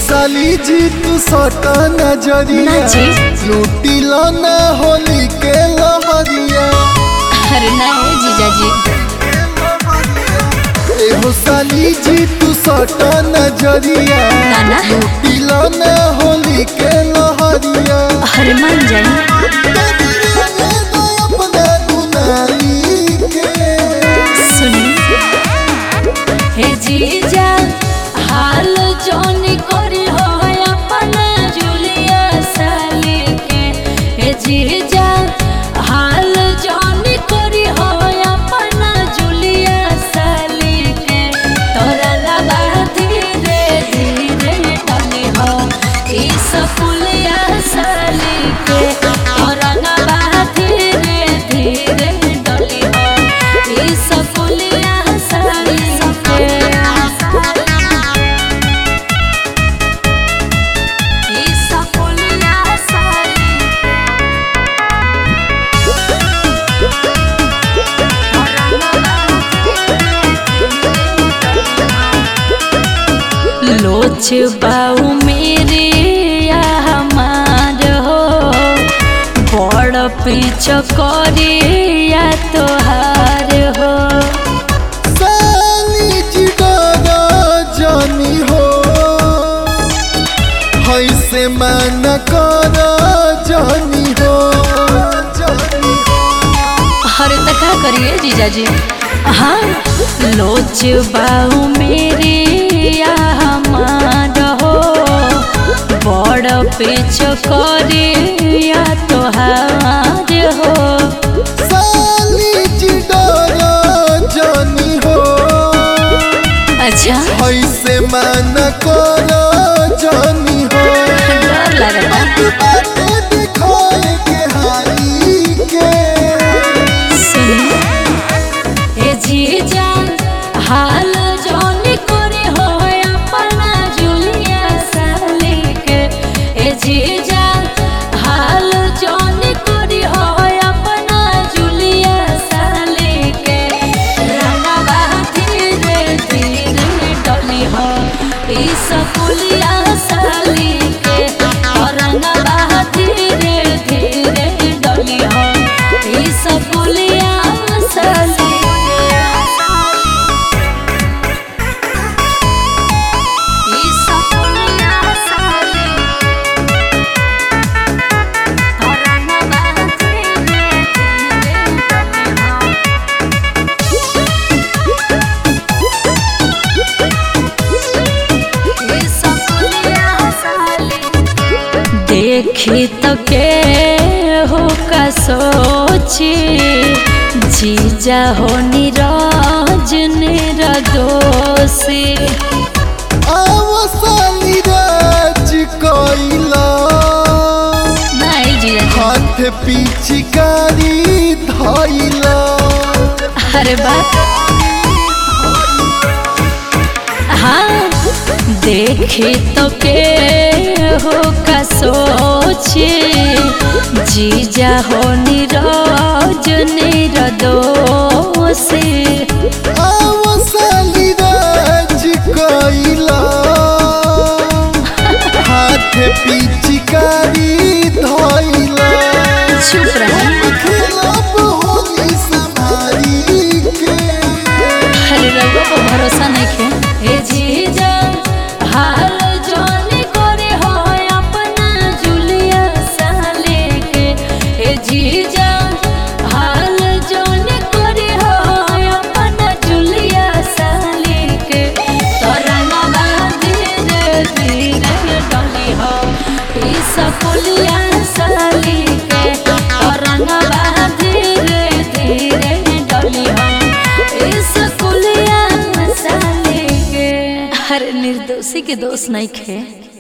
साली जी तू सटा नजरिया लूटी लो ना होली के लहरिया। अरे ना जीजा जी। एहो साली जी तू सटा नजरिया लूटी लो ना होली के लहरिया। अरे मान जाए सुनी हे जीजा हाल जोन करी हो अपना जुलिया साली के। हे जीजा हाल जोन करी हो अपना जुलिया साली के। तोरा लबा धीरे धीरे डली हो ई सकुलिया साली के। तोरा लबा धीरे धीरे डली हो ई सकुलिया साली के। लोच बाऊ मेरे या हमार हो बड़ पीछ करे या तोहार हो। साली जी डरा जानी हो ऐसे मन कर जानी हो। अरे तो क्या करिए जीजा जी। हाँ लोच बाऊ मेरे या हमार हो बड़ पीछ करे या तोहार हो। साली जी डरा जानी हो अच्छा ऐसे मन कर जानी हो। डर लगता दिखाए के हाई के हे जीजा हाल जोन करे हो अपना जुलिया साली के। हे जीजा हाल जोन करे हो अपना जुलिया साली के। रंगवा धीरे धीरे डली हो ई सकुलिया साली के। रंगवा धीरे धीरे डली हो ई सकुलिया साली देखी तो के हो का सोची जीजा हो निराज निर्दोषी। साली राज कोइला नहीं जीजा हाथ पिचकारी धइला। अरे बात हाँ देखे तो के हो का सोचे जीजा हो निराज निर्दोषी। साली राज कोइला हाथ पिचकारी धइला। चुप रही खिलाफ होली संभारी के। अरे रघु को भरोसा नहीं खे। हे जीजा हाल जोन करे हो अपना जुलिया साली के। हे जीजा हाल जोन करे हो अपना जुलिया साली के। तोरा लबा धीरे धीरे डली हो ई सकुलिया साली के। तोरा लबा धीरे धीरे डली हो ई सकुलिया साली के। हर निर्दोषी के दोष नहीं खे।